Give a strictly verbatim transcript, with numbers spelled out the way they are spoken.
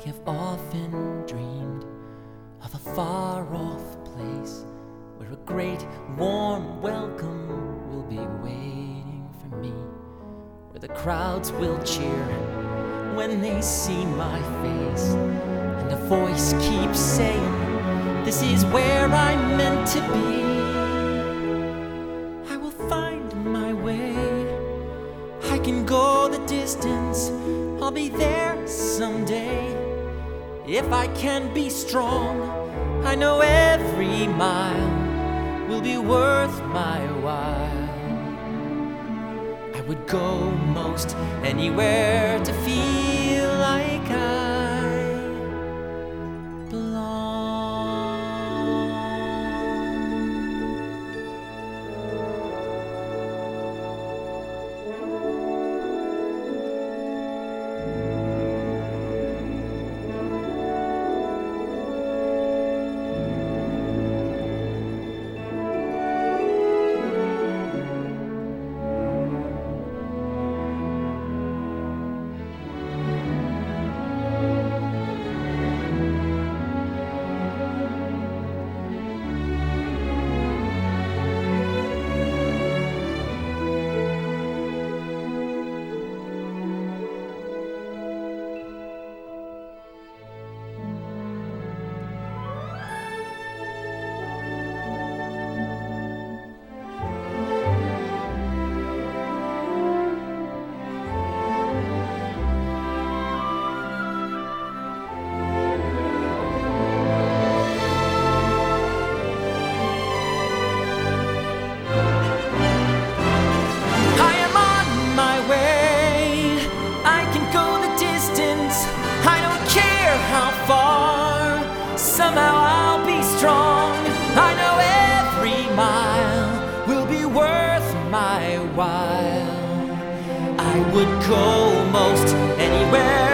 have often dreamed of a far-off place where a great warm welcome will be waiting for me, where the crowds will cheer when they see my face, and a voice keeps saying, this is where I'm meant to be. I will find my way, I can go the distance, I'll be there someday. If I can be strong, I know every mile will be worth my while. I would go most anywhere to feel like I belong. How far, somehow I'll be strong. I know every mile will be worth my while. I would go most anywhere